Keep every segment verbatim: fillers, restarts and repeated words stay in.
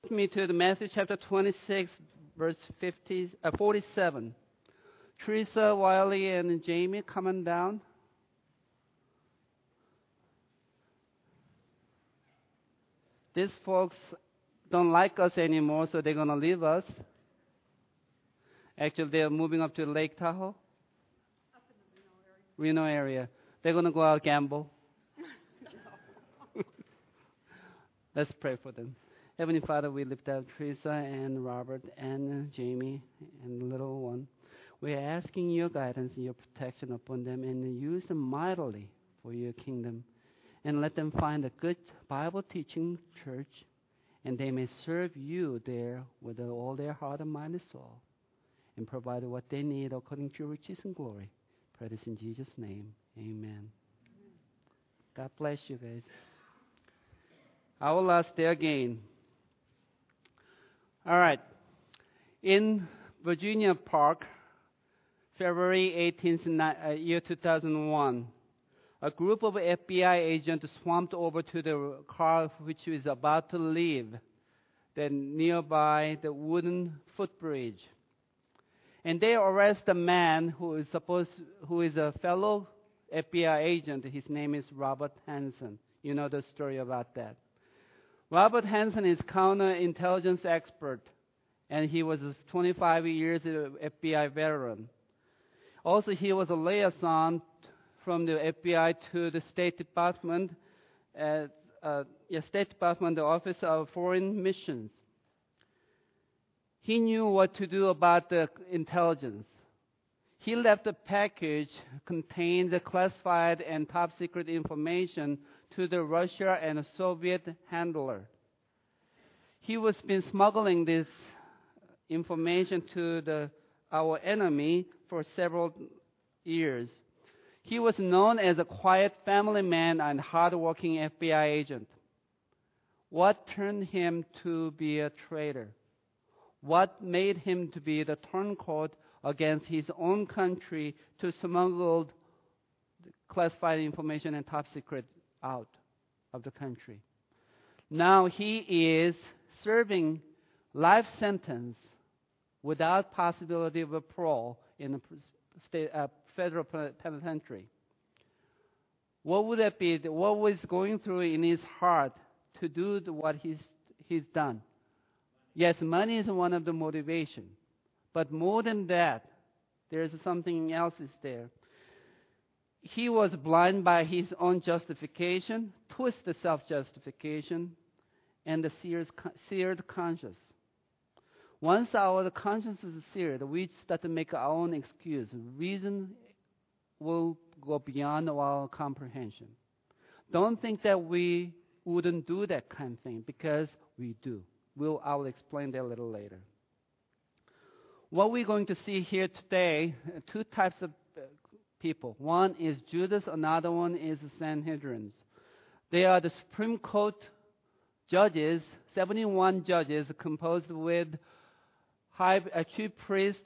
Me to the Matthew chapter twenty-six, verse fifty, uh, forty-seven. Teresa, Wiley, and Jamie coming down. These folks don't like us anymore, so they're going to leave us. Actually, they're moving up to Lake Tahoe. Up in the Reno area. Reno area. They're going to go out gamble. Let's pray for them. Heavenly Father, we lift up Teresa and Robert and Jamie and the little one. We are asking your guidance and your protection upon them and use them mightily for your kingdom. And let them find a good Bible teaching church, and they may serve you there with all their heart and mind and soul, and provide what they need according to your riches and glory. Pray this in Jesus' name. Amen. God bless you guys. Our last day again. All right. In Virginia Park, February eighteenth, year two thousand one, a group of F B I agents swamped over to the car which was about to leave the nearby the wooden footbridge. And they arrest a man who is supposed who is a fellow F B I agent. His name is Robert Hansen. You know the story about that. Robert Hansen is counterintelligence expert, and he was a twenty-five years F B I veteran. Also, he was a liaison from the F B I to the State Department, at, uh, yeah, State Department, the Office of Foreign Missions. He knew what to do about the intelligence. He left a package containing the classified and top secret information to the Russia and Soviet handler. He was been smuggling this information to the our enemy for several years. He was known as a quiet family man and hard-working F B I agent. What turned him to be a traitor? What made him to be the turncoat against his own country to smuggle classified information and top secret out of the country? Now he is serving life sentence without possibility of a parole in a state, uh, federal penitentiary. What would that be? What was going through in his heart to do what he's he's done? Yes, money is one of the motivation, but more than that, there's something else is there. He was blind by his own justification, twisted self-justification, and the seared, seared conscience. Once our conscience is seared, we start to make our own excuse. Reason will go beyond our comprehension. Don't think that we wouldn't do that kind of thing, because we do. We'll, I will explain that a little later. What we're going to see here today, two types of people. One is Judas, another one is the Sanhedrins. They are the Supreme Court judges, seventy-one judges composed with high, uh, chief priest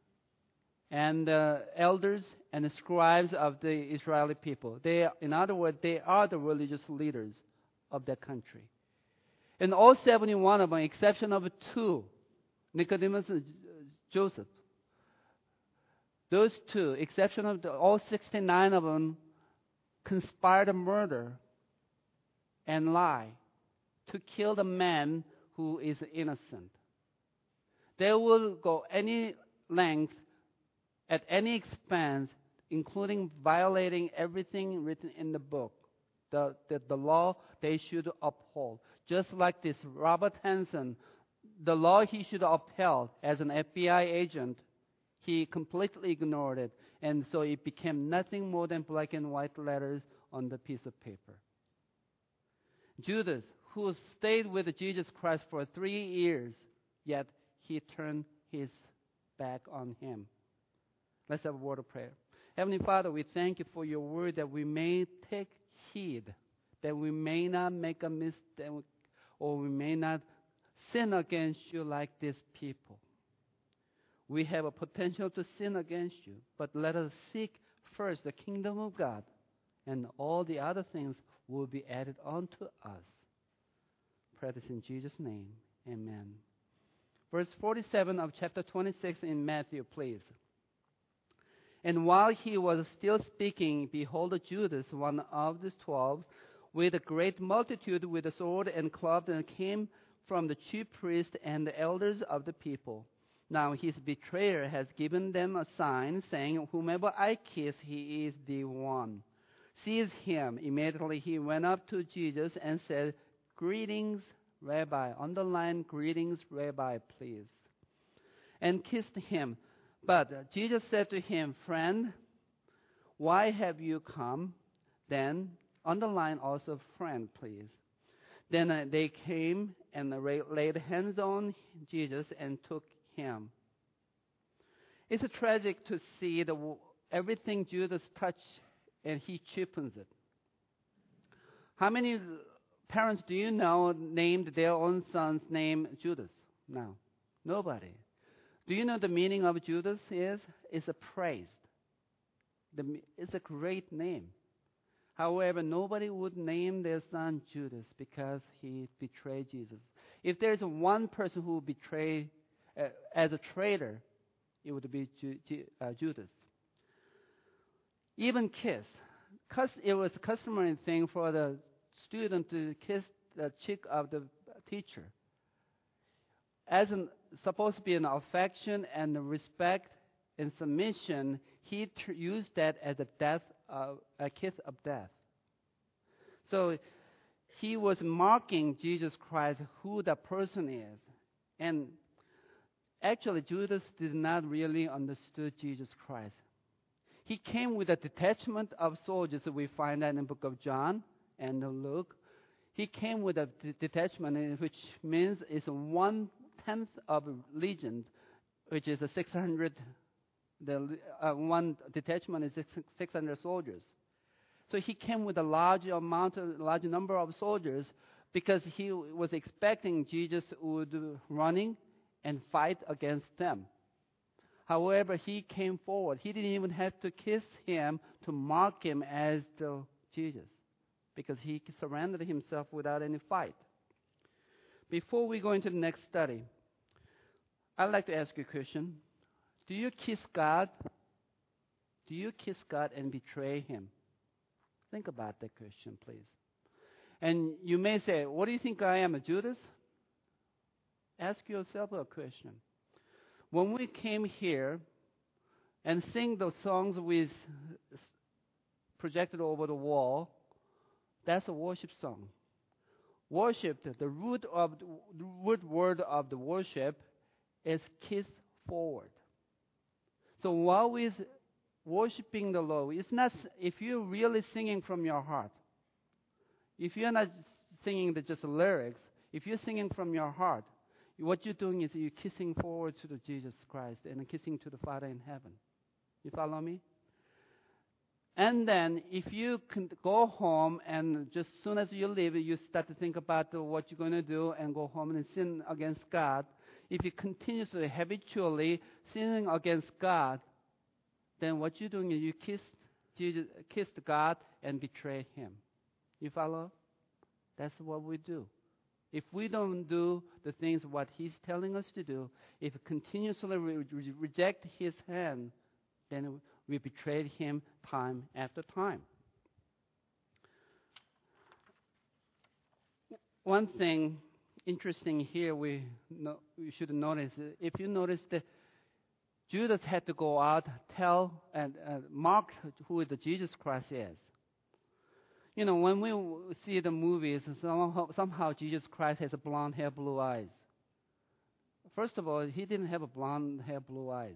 and uh, elders and the scribes of the Israeli people. They, are, in other words, they are the religious leaders of that country. And all seventy-one of them, exception of two, Nicodemus and Joseph, those two, exception of the, all sixty-nine of them, conspired to murder and lie to kill the man who is innocent. They will go any length, at any expense, including violating everything written in the book, the, the, the law they should uphold. Just like this Robert Hansen, the law he should upheld as an F B I agent, he completely ignored it. And so it became nothing more than black and white letters on the piece of paper. Judas, who stayed with Jesus Christ for three years, yet he turned his back on him. Let's have a word of prayer. Heavenly Father, we thank you for your word, that we may take heed, that we may not make a mistake, or we may not sin against you like these people. We have a potential to sin against you, but let us seek first the kingdom of God, and all the other things will be added unto us. Pray this in Jesus' name. Amen. Verse forty-seven of chapter twenty-six in Matthew, please. And while he was still speaking, behold, Judas, one of the twelve, with a great multitude with a sword and club, and came from the chief priests and the elders of the people. Now his betrayer has given them a sign, saying, whomever I kiss, he is the one. Seize him. Immediately he went up to Jesus and said, greetings, Rabbi. Underline greetings, Rabbi, please. And kissed him. But Jesus said to him, friend, why have you come? Then underline also friend, please. Then uh, they came and laid hands on Jesus and took him. It's tragic to see the, everything Judas touched and he cheapens it. How many parents do you know named their own son's name Judas? No, nobody. Do you know the meaning of Judas is? It's a praised. The, it's a great name. However, nobody would name their son Judas because he betrayed Jesus. If there's one person who betrayed uh, as a traitor, it would be Ju- Ju- uh, Judas. Even kiss. Cus- it was a customary thing for the student to kiss the cheek of the teacher. As an, supposed to be an affection and respect and submission, he t- used that as a death, uh, a kiss of death. So he was marking Jesus Christ, who the person is. And actually, Judas did not really understood Jesus Christ. He came with a detachment of soldiers. We find that in the book of John and Luke. He came with a d- detachment, which means it's one tenth of a legion, which is a six hundred. The uh, one detachment is six hundred soldiers. So he came with a large amount, of, large number of soldiers, because he was expecting Jesus would running and fight against them. However, he came forward. He didn't even have to kiss him to mark him as the Jesus, because he surrendered himself without any fight. Before we go into the next study, I'd like to ask you a question. Do you kiss God? Do you kiss God and betray him? Think about that question, please. And you may say, what do you think I am, a Judas? Ask yourself a question. When we came here and sing those songs with projected over the wall, that's a worship song. Worship, the root of the root word of the worship is kiss forward. So while we're worshiping the Lord, it's not, if you're really singing from your heart, if you're not singing the just lyrics, if you're singing from your heart, what you're doing is you're kissing forward to the Jesus Christ and kissing to the Father in heaven. You follow me? And then if you can go home and just as soon as you leave, you start to think about the, what you're going to do and go home and sin against God. If you continuously, habitually sinning against God, then what you're doing is you kiss Jesus, kissed God and betrayed him. You follow? That's what we do. If we don't do the things what he's telling us to do, if we continuously re- re- reject his hand, then we betrayed him time after time. One thing interesting here we, no, we should notice, if you notice that Judas had to go out, tell and uh, mark who the Jesus Christ is. You know, when we see the movies, somehow, somehow Jesus Christ has a blonde hair, blue eyes. First of all, he didn't have a blonde hair, blue eyes.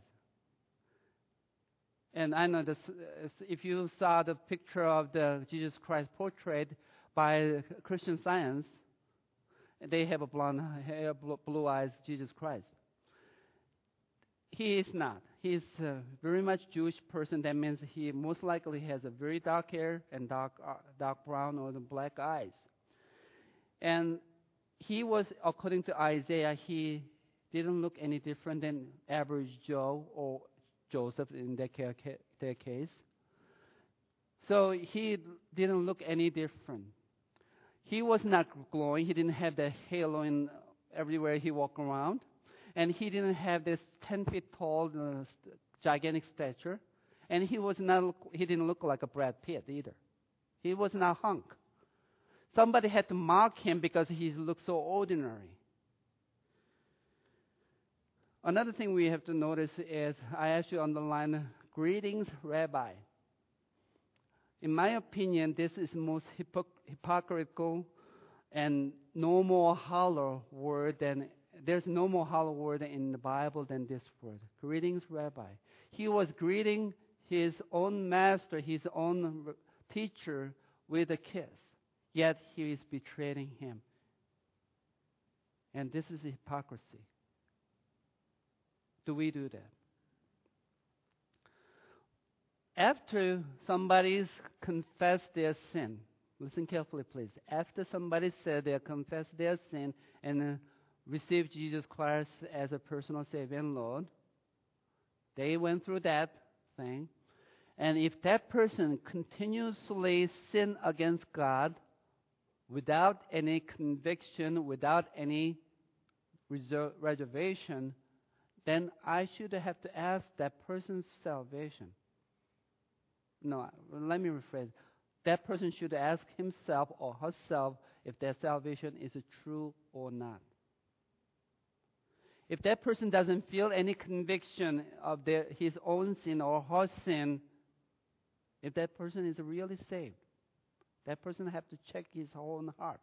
And I know this, if you saw the picture of the Jesus Christ portrait by Christian Science, they have a blonde hair, blue eyes, Jesus Christ. He is not. He is a very much Jewish person. That means he most likely has a very dark hair and dark, uh, dark brown or the black eyes. And he was, according to Isaiah, he didn't look any different than average Joe or Joseph in their, ca- their case. So he didn't look any different. He was not glowing. He didn't have the halo in, everywhere he walked around. And he didn't have this ten feet tall, uh, st- gigantic stature. And he was not, he didn't look like a Brad Pitt either. He was not hunk. Somebody had to mock him because he looked so ordinary. Another thing we have to notice is, I actually underline, greetings, Rabbi. In my opinion, this is the most hypoc- hypocritical and no more hollow word than, there's no more hollow word in the Bible than this word. Greetings, Rabbi. He was greeting his own master, his own teacher with a kiss. Yet he is betraying him. And this is hypocrisy. Do we do that? After somebody's confessed their sin, listen carefully, please. After somebody said they confessed their sin and uh, received Jesus Christ as a personal Savior and Lord, they went through that thing. And if that person continuously sin against God without any conviction, without any reser- reservation, then I should have to ask that person's salvation. No, let me rephrase. That person should ask himself or herself if their salvation is true or not. If that person doesn't feel any conviction of their, his own sin or her sin, if that person is really saved, that person have to check his own heart.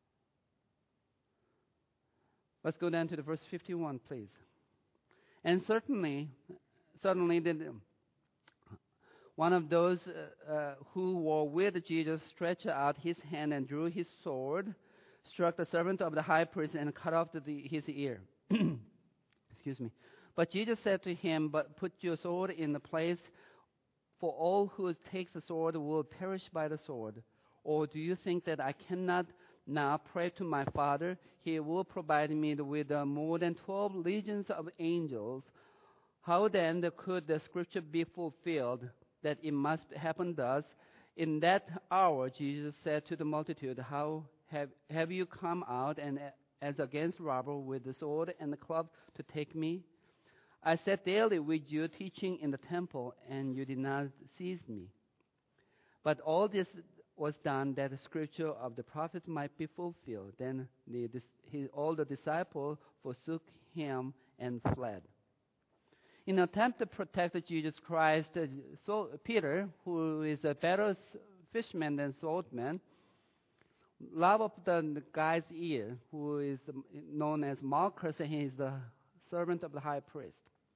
Let's go down to the verse fifty-one, please. And certainly, suddenly, the, one of those uh, uh, who were with Jesus stretched out his hand and drew his sword, struck the servant of the high priest, and cut off the, his ear. Excuse me. But Jesus said to him, "But put your sword in the place, for all who takes the sword will perish by the sword. Or do you think that I cannot now pray to my Father? He will provide me with uh, more than twelve legions of angels. How then could the scripture be fulfilled that it must happen thus?" In that hour, Jesus said to the multitude, "How have, have you come out and uh, as against robber with the sword and the club to take me? I sat daily with you teaching in the temple, and you did not seize me. But all this was done that the scripture of the prophets might be fulfilled." Then the, this, his, all the disciples forsook him and fled. In an attempt to protect Jesus Christ, uh, so Peter, who is a better fisherman than swordsman, lopped up the, the guy's ear, who is known as Malchus, and he is the servant of the high priest.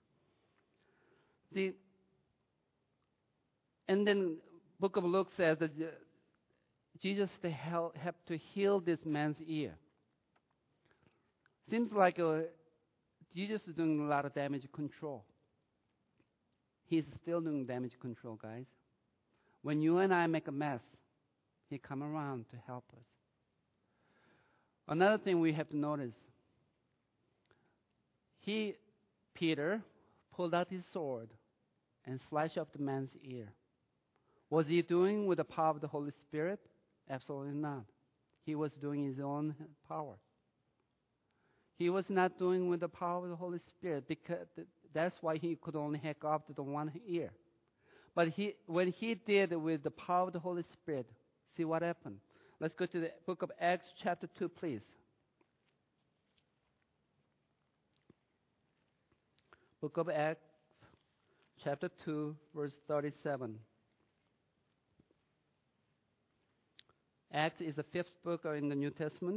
See, and then Book of Luke says that Jesus have to heal this man's ear. Seems like uh, Jesus is doing a lot of damage control. He's still doing damage control, guys. When you and I make a mess, he come around to help us. Another thing we have to notice, he, Peter, pulled out his sword and slashed up the man's ear. Was he doing with the power of the Holy Spirit? Absolutely not. He was doing his own power. He was not doing with the power of the Holy Spirit, because that's why he could only hack off the one ear. But he, when he did with the power of the Holy Spirit, see what happened. Let's go to the book of Acts chapter two, please. Book of Acts chapter two, verse thirty-seven. Acts is the fifth book in the New Testament.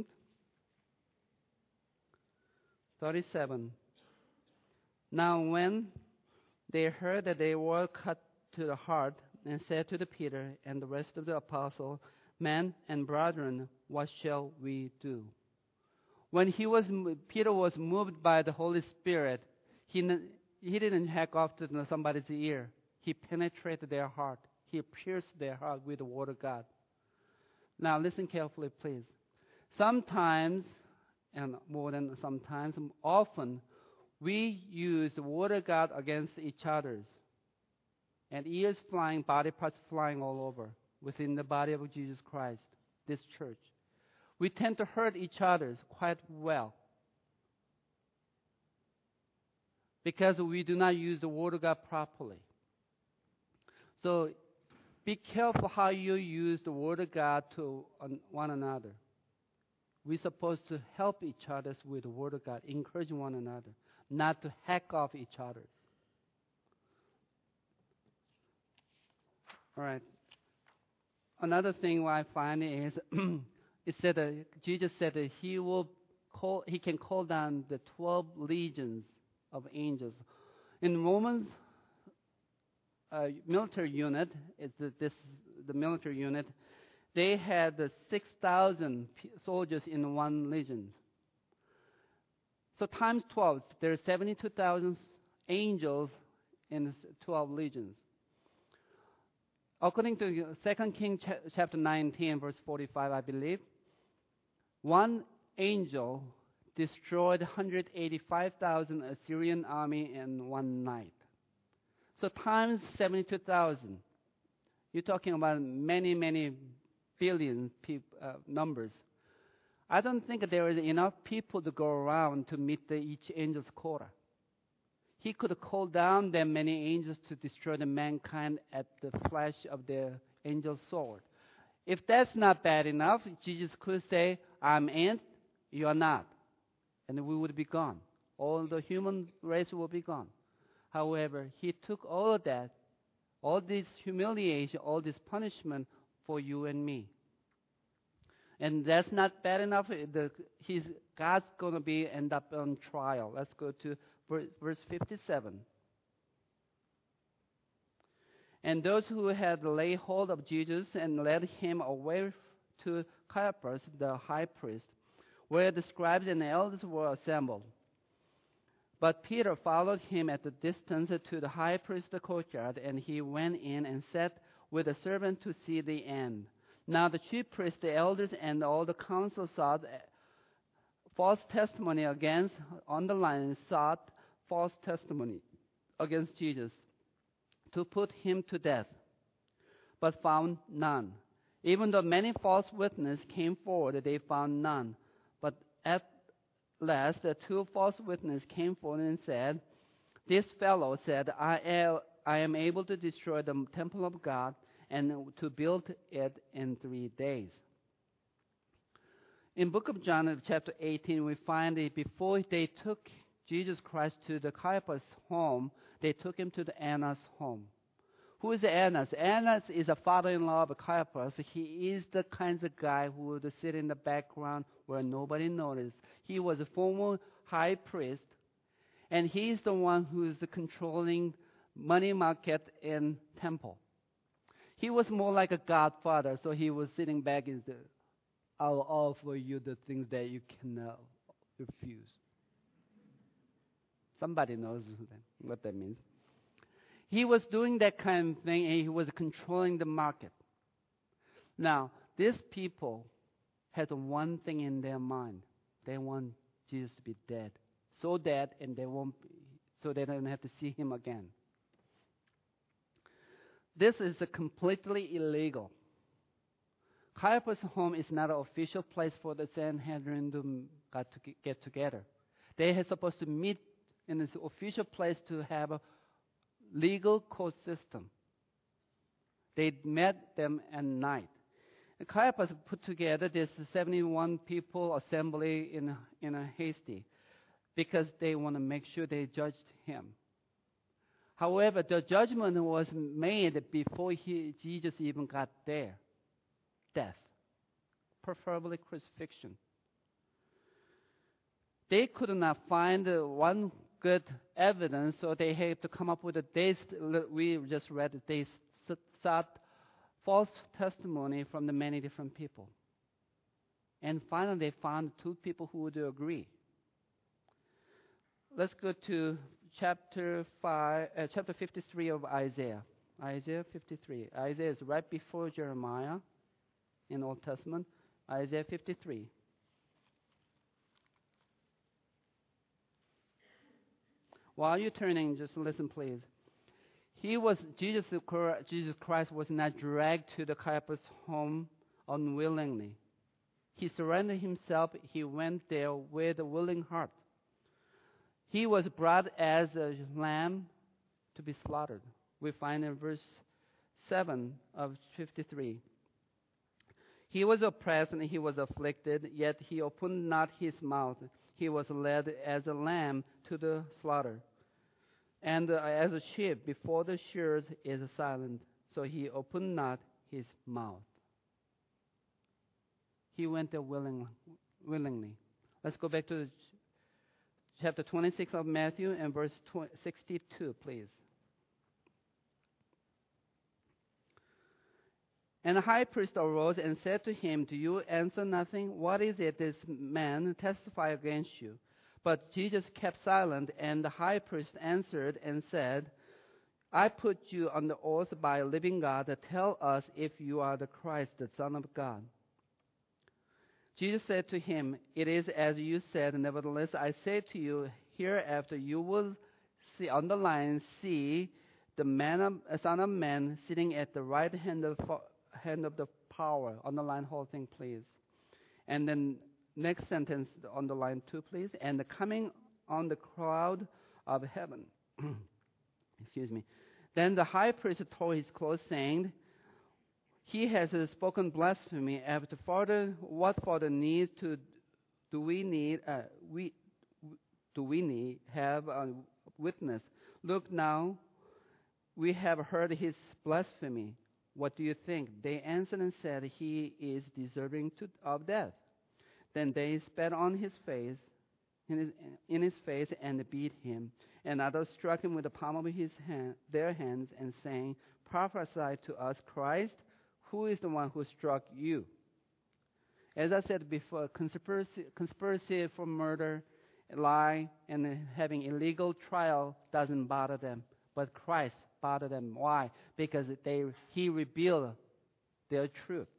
thirty-seven. Now when they heard that they were cut to the heart, and said to the Peter and the rest of the apostles, "Men and brethren, what shall we do?" When he was, Peter was moved by the Holy Spirit, he, he didn't hack off to somebody's ear. He penetrated their heart. He pierced their heart with the word of God. Now listen carefully, please. Sometimes, and more than sometimes, often, we use the word of God against each other's. And ears flying, body parts flying all over within the body of Jesus Christ, this church. We tend to hurt each other quite well. because we do not use the Word of God properly. So be careful how you use the Word of God to one another. We're supposed to help each other with the Word of God, encourage one another, not to hack off each other. All right. Another thing I find is it said that Jesus said that he will call, he can call down the twelve legions of angels. In Romans, uh, military unit, it's the, this the military unit. They had the six thousand soldiers in one legion. So times twelve, there are seventy-two thousand angels in twelve legions. According to Second Kings chapter nineteen, verse forty-five, I believe, one angel destroyed one hundred eighty-five thousand Assyrian army in one night. So times seventy-two thousand. You're talking about many, many billion peop, uh, numbers. I don't think there is enough people to go around to meet the, each angel's quota. He could call down that many angels to destroy the mankind at the flash of the angel's sword. If that's not bad enough, Jesus could say, I'm in, you are not. And we would be gone. All the human race will be gone. However, he took all of that, all this humiliation, all this punishment for you and me. And that's not bad enough. The, he's, God's going to be end up on trial. Let's go to verse fifty-seven. And those who had laid hold of Jesus and led him away to Caiaphas, the high priest, where the scribes and the elders were assembled. But Peter followed him at a distance to the high priest's courtyard, and he went in and sat with a servant to see the end. Now the chief priests, the elders, and all the council sought false testimony against, on the line, sought false testimony against Jesus to put him to death, but found none. Even though many false witnesses came forward, they found none. But at last, the two false witnesses came forward and said, this fellow said, I am able to destroy the temple of God and to build it in three days. In book of John, chapter eighteen, we find that before they took Jesus Christ to the Caiaphas home, they took him to the Annas home. Who is Annas? Annas is a father-in-law of Caiaphas. He is the kind of guy who would sit in the background where nobody noticed. He was a former high priest, and he's the one who's controlling money market in temple. He was more like a godfather, so he was sitting back and said, I'll offer you the things that you cannot refuse. Somebody knows what that means. He was doing that kind of thing, and he was controlling the market. Now, these people had one thing in their mind. They want Jesus to be dead. So dead, and they won't be, so they don't have to see him again. This is a completely illegal. Caiaphas' home is not an official place for the Sanhedrin to get together. They are supposed to meet in this official place to have a legal court system. They met them at night. And Caiaphas put together this seventy-one people assembly in, in a hasty because they want to make sure they judged him. However, the judgment was made before he, Jesus even got there. Death, preferably crucifixion. They could not find one good evidence, so they had to come up with a they, we just read that they sought false testimony from the many different people. And finally, they found two people who would agree. Let's go to chapter five, uh, chapter fifty-three of Isaiah. Isaiah fifty-three. Isaiah is right before Jeremiah in Old Testament. Isaiah fifty-three. While you're turning, just listen, please. He was Jesus. Jesus Christ was not dragged to the Caiaphas home unwillingly. He surrendered himself. He went there with a willing heart. He was brought as a lamb to be slaughtered. We find in verse seven of fifty-three. He was oppressed and he was afflicted, yet he opened not his mouth. He was led as a lamb to the slaughter. And uh, as a sheep before the shears is silent, so he opened not his mouth. He went there willing, willingly. Let's go back to chapter twenty-six of Matthew and verse sixty-two, please. And the high priest arose and said to him, "Do you answer nothing? What is it this man testifies against you?" But Jesus kept silent, and the high priest answered and said, "I put you on the oath by a living God to tell us if you are the Christ, the Son of God." Jesus said to him, "It is as you said. Nevertheless, I say to you, hereafter you will see, on the line, see the man of, Son of Man sitting at the right hand of, hand of the power." On the line, whole thing, please. And then next sentence on the line two, please. "And coming on the cloud of heaven." Excuse me. Then the high priest tore his clothes, saying, "He has spoken blasphemy. After further, what further need to do we need? Uh, we do we need have a witness? Look now, we have heard his blasphemy. What do you think?" They answered and said, "He is deserving to, of death." Then they spat on his face, in his, in his face, and beat him. And others struck him with the palm of his hand, their hands, and saying, "Prophesy to us, Christ. Who is the one who struck you?" As I said before, conspiracy, conspiracy for murder, lie, and having illegal trial doesn't bother them. But Christ bothered them. Why? Because they, he revealed their truth.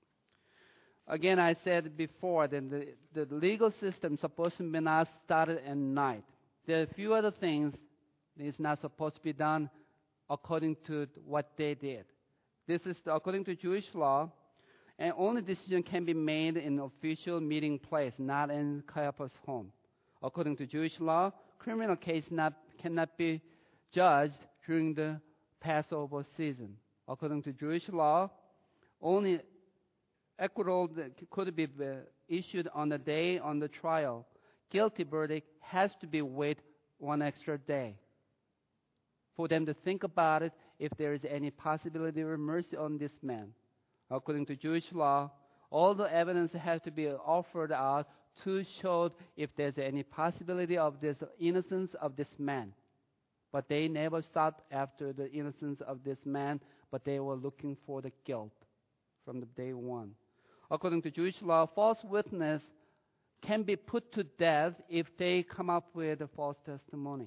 Again, I said before that the, the legal system is supposed to be not started at night. There are a few other things that is not supposed to be done according to what they did. This is according to Jewish law, and only decision can be made in official meeting place, not in Caiaphas' home. According to Jewish law, criminal case not, cannot be judged during the Passover season. According to Jewish law, only acquittal could be issued on the day on the trial. Guilty verdict has to be wait one extra day for them to think about it if there is any possibility of mercy on this man. According to Jewish law, all the evidence has to be offered out to show if there's any possibility of this innocence of this man. But they never sought after the innocence of this man, but they were looking for the guilt from the day one. According to Jewish law, false witness can be put to death if they come up with a false testimony.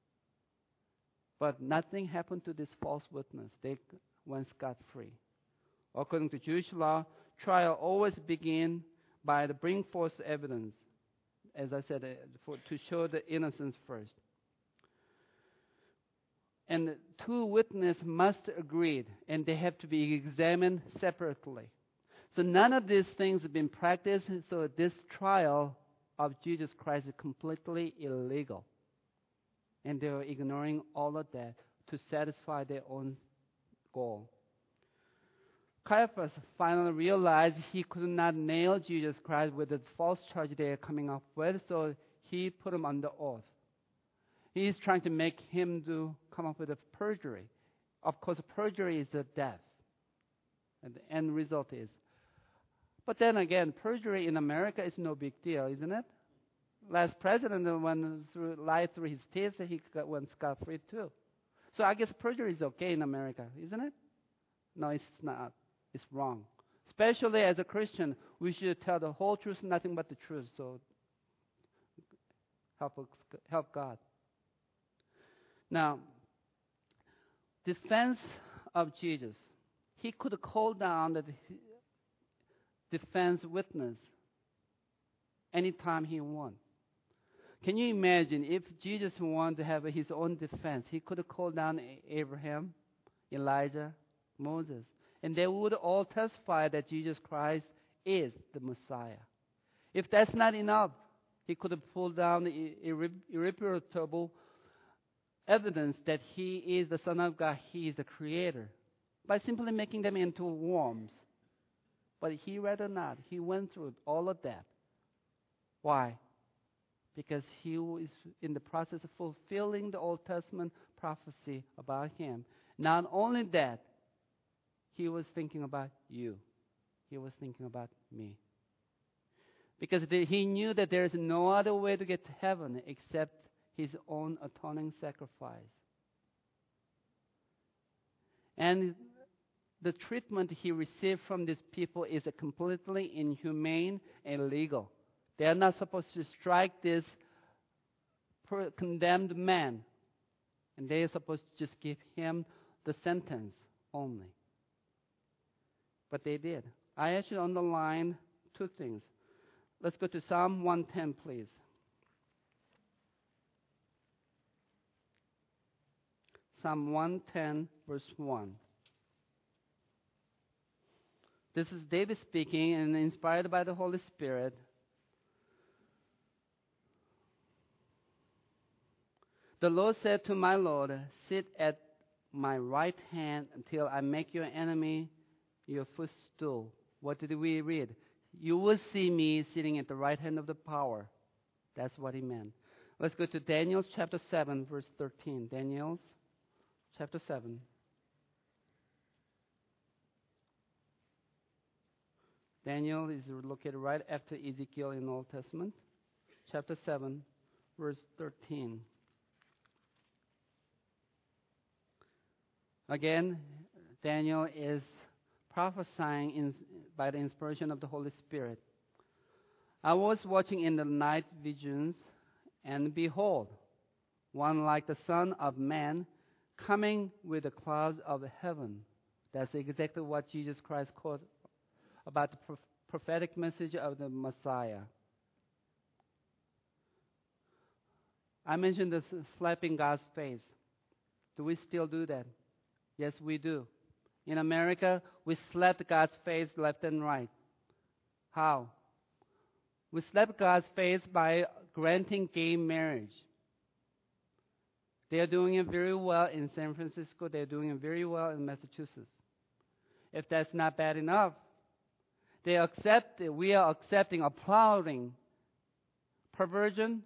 But nothing happened to this false witness. They went scot-free. According to Jewish law, trial always begins by the bring forth evidence, as I said, uh, for, to show the innocence first. And two witnesses must agree, and they have to be examined separately. So none of these things have been practiced, so this trial of Jesus Christ is completely illegal. And they are ignoring all of that to satisfy their own goal. Caiaphas finally realized he could not nail Jesus Christ with the false charge they are coming up with, so he put him under oath. He is trying to make him do come up with a perjury. Of course, perjury is a death. And the end result is. But then again, perjury in America is no big deal, isn't it? Last president went through lied through his teeth, he got went scot-free too. So I guess perjury is okay in America, isn't it? No, it's not. It's wrong. Especially as a Christian, we should tell the whole truth, nothing but the truth. So help us, help God. Now, defense of Jesus. He could call down the defense witness anytime he wanted. Can you imagine if Jesus wanted to have his own defense? He could have called down Abraham, Elijah, Moses, and they would all testify that Jesus Christ is the Messiah. If that's not enough, He could have pulled down irre- irreparable evidence that he is the Son of God, he is the Creator, by simply making them into worms. But he rather not. He went through all of that. Why? Because he was in the process of fulfilling the Old Testament prophecy about him. Not only that, he was thinking about you. He was thinking about me. Because he knew that there is no other way to get to heaven except his own atoning sacrifice. And the treatment he received from these people is a completely inhumane and illegal. They are not supposed to strike this condemned man. And they are supposed to just give him the sentence only. But they did. I actually underlined two things. Let's go to Psalm one ten, please. Psalm one ten, verse one. This is David speaking and inspired by the Holy Spirit. The Lord said to my Lord, sit at my right hand until I make your enemy your footstool. What did we read? You will see me sitting at the right hand of the power. That's what he meant. Let's go to Daniel chapter seven, verse thirteen. Daniel chapter seven. Daniel is located right after Ezekiel in the Old Testament. Chapter seven, verse thirteen. Again, Daniel is prophesying in, by the inspiration of the Holy Spirit. I was watching in the night visions, and behold, one like the Son of Man coming with the clouds of heaven. That's exactly what Jesus Christ quoted about the prophetic message of the Messiah. I mentioned the slapping God's face. Do we still do that? Yes, we do. In America, we slap God's face left and right. How? We slap God's face by granting gay marriage. They are doing it very well in San Francisco. They are doing it very well in Massachusetts. If that's not bad enough, they accept, we are accepting, applauding perversion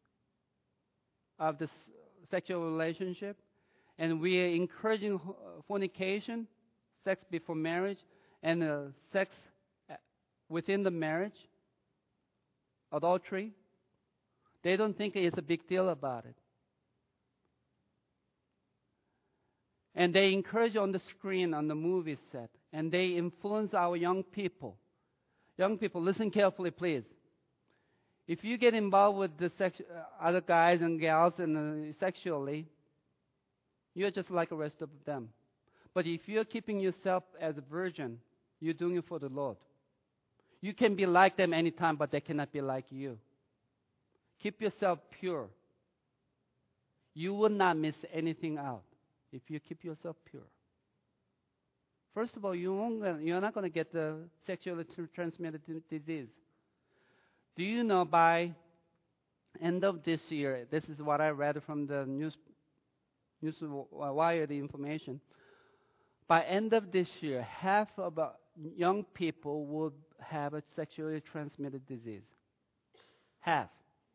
of the sexual relationship, and we are encouraging fornication, sex before marriage, and uh, sex within the marriage, adultery. They don't think it's a big deal about it. And they encourage on the screen, on the movie set, and they influence our young people. Young people, listen carefully, please. If you get involved with the sex, uh, other guys and gals and uh, sexually, you're just like the rest of them. But if you're keeping yourself as a virgin, you're doing it for the Lord. You can be like them anytime, but they cannot be like you. Keep yourself pure. You will not miss anything out if you keep yourself pure. First of all, you won't, you're not going to get the sexually transmitted disease. Do you know by end of this year, this is what I read from the news, news wire, the information. By end of this year, half of young people will have a sexually transmitted disease. Half.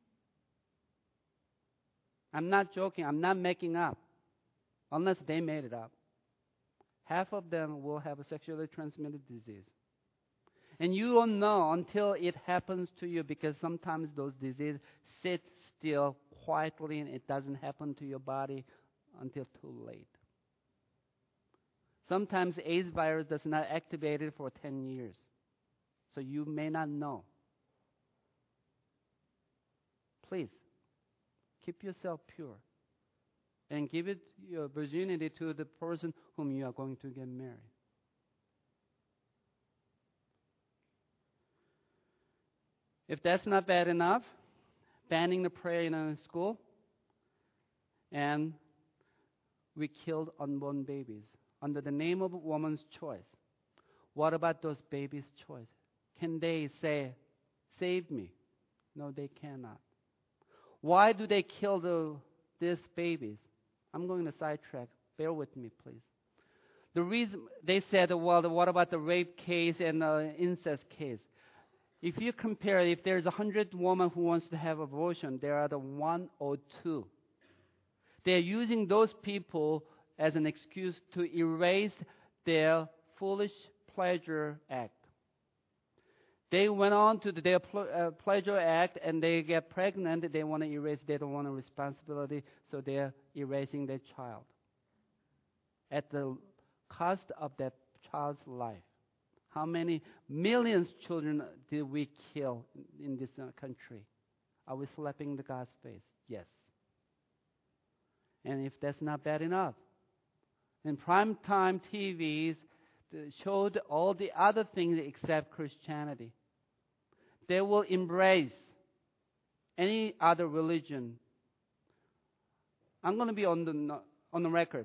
I'm not joking. I'm not making up. Unless they made it up. Half of them will have a sexually transmitted disease. And you won't know until it happens to you, because sometimes those diseases sit still quietly and it doesn't happen to your body until too late. Sometimes AIDS virus does not activate it for ten years. So you may not know. Please, keep yourself pure. And give it your virginity to the person whom you are going to get married. If that's not bad enough, banning the prayer in a school, and we killed unborn babies under the name of a woman's choice. What about those babies' choice? Can they say, save me? No, they cannot. Why do they kill the, these babies? I'm going to sidetrack. Bear with me, please. The reason they said, well, what about the rape case and the incest case? If you compare, if there's a hundred women who wants to have abortion, there are the one or two. They're using those people as an excuse to erase their foolish pleasure act. They went on to their pl- uh, pleasure act and they get pregnant. They want to erase. They don't want a responsibility, so they're erasing their child at the cost of that child's life. How many millions of children did we kill in this uh, country? Are we slapping the God's face? Yes. And if that's not bad enough, in primetime T Vs showed all the other things except Christianity. They will embrace any other religion. I'm going to be on the on the record.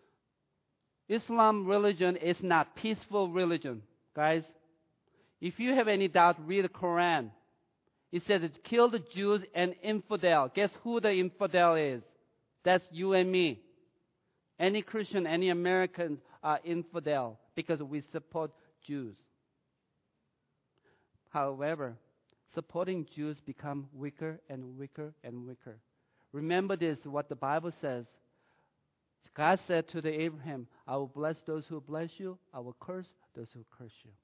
Islam religion is not peaceful religion. Guys, if you have any doubt, read the Quran. It says, kill the Jews and infidel. Guess who the infidel is? That's you and me. Any Christian, any Americans are infidel because we support Jews. However, supporting Jews become weaker and weaker and weaker. Remember this, what the Bible says. God said to the Abraham, I will bless those who bless you. I will curse those who curse you.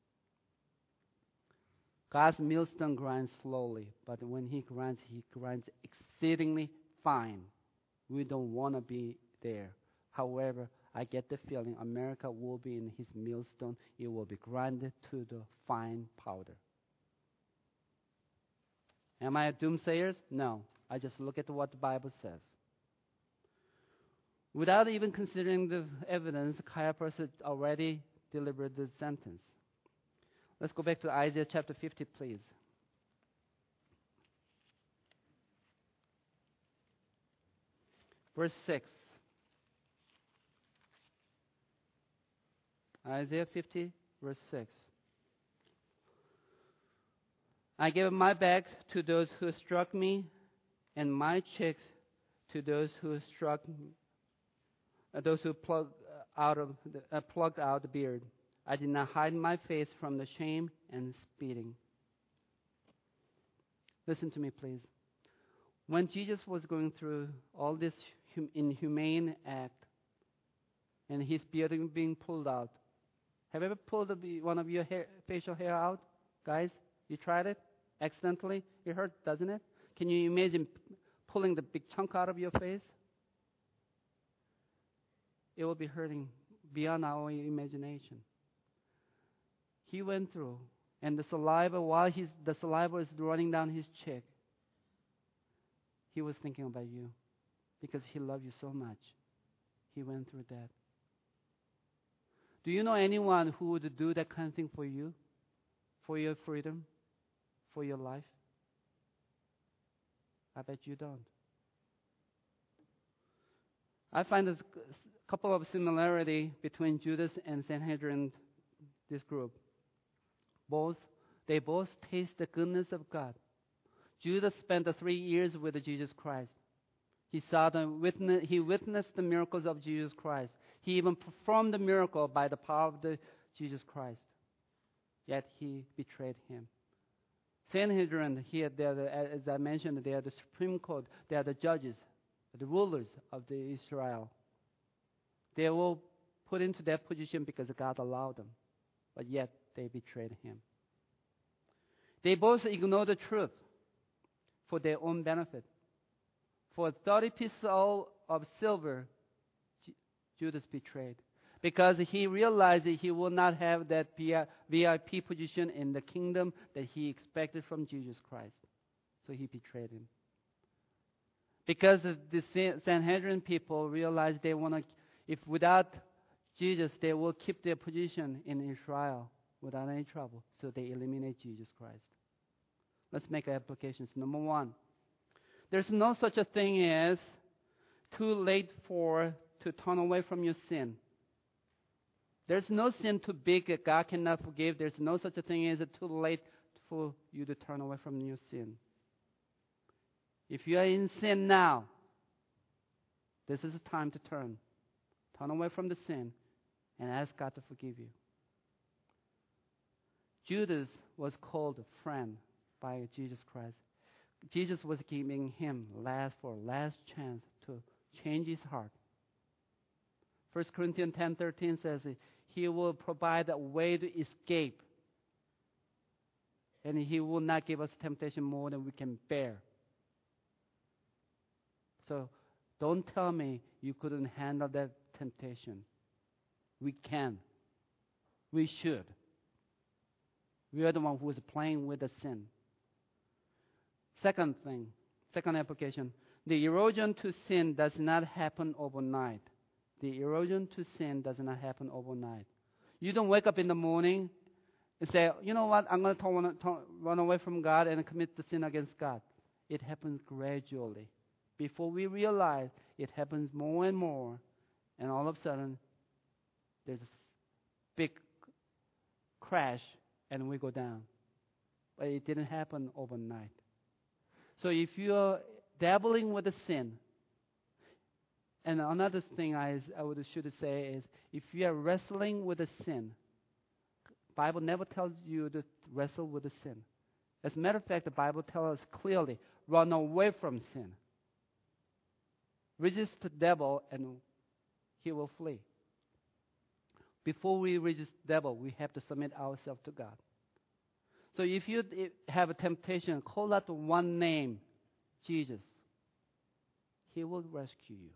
God's millstone grinds slowly, but when he grinds, he grinds exceedingly fine. We don't want to be there. However, I get the feeling America will be in his millstone. It will be grinded to the fine powder. Am I a doomsayer? No. I just look at what the Bible says. Without even considering the evidence, Caiaphas had already delivered the sentence. Let's go back to Isaiah chapter fifty, please. Verse six. Isaiah fifty, verse six. I gave my back to those who struck me, and my cheeks to those who struck me. Uh, those who plucked out of the, uh, plucked out the beard. I did not hide my face from the shame and spitting. Listen to me, please. When Jesus was going through all this hum- inhumane act, and his beard being pulled out, have you ever pulled a, one of your hair, facial hair out, guys? You tried it accidentally. It hurt, doesn't it? Can you imagine pulling the big chunk out of your face? It will be hurting beyond our imagination. He went through, and the saliva, while his, the saliva is running down his cheek, he was thinking about you because he loved you so much. He went through that. Do you know anyone who would do that kind of thing for you, for your freedom, for your life? I bet you don't. I find a couple of similarity between Judas and Sanhedrin, this group. Both, they both taste the goodness of God. Judas spent the three years with Jesus Christ. He saw the witness, he witnessed the miracles of Jesus Christ. He even performed the miracle by the power of the Jesus Christ. Yet he betrayed him. Sanhedrin here, they are the, as I mentioned, they are the Supreme Court. They are the judges, the rulers of the Israel. They were put into that position because God allowed them, but yet they betrayed him. They both ignored the truth for their own benefit. For thirty pieces of silver, Judas betrayed, because he realized that he will not have that V I P position in the kingdom that he expected from Jesus Christ. So he betrayed him. Because the Sanhedrin people realized they want to, if without Jesus, they will keep their position in Israel without any trouble. So they eliminate Jesus Christ. Let's make applications. Number one, there's no such a thing as too late for to turn away from your sin. There's no sin too big that God cannot forgive. There's no such a thing as too late for you to turn away from your sin. If you are in sin now, this is the time to turn. Turn away from the sin and ask God to forgive you. Judas was called a friend by Jesus Christ. Jesus was giving him last for last chance to change his heart. First Corinthians ten thirteen says he will provide a way to escape. And he will not give us temptation more than we can bear. So don't tell me you couldn't handle that temptation. We can. We should. We are the one who is playing with the sin. Second thing, second application, the erosion to sin does not happen overnight. The erosion to sin does not happen overnight. You don't wake up in the morning and say, you know what, I'm going to run away from God and commit the sin against God. It happens gradually. Before we realize, it happens more and more, and all of a sudden, there's a big crash, and we go down. But it didn't happen overnight. So if you're dabbling with the sin, and another thing I, I would should say is, if you are wrestling with the sin, Bible never tells you to wrestle with the sin. As a matter of fact, the Bible tells us clearly, run away from sin. Resist the devil and he will flee. Before we resist the devil, we have to submit ourselves to God. So if you have a temptation, call out one name, Jesus. He will rescue you.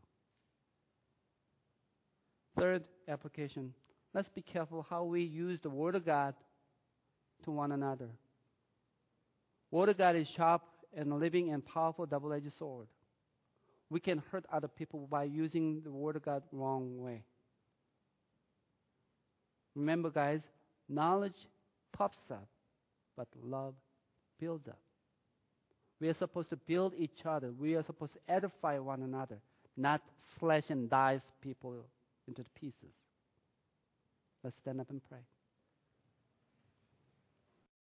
Third application, let's be careful how we use the Word of God to one another. Word of God is sharp and living and powerful double-edged sword. We can hurt other people by using the Word of God wrong way. Remember, guys, knowledge puffs up, but love builds up. We are supposed to build each other. We are supposed to edify one another, not slash and dice people into pieces. Let's stand up and pray.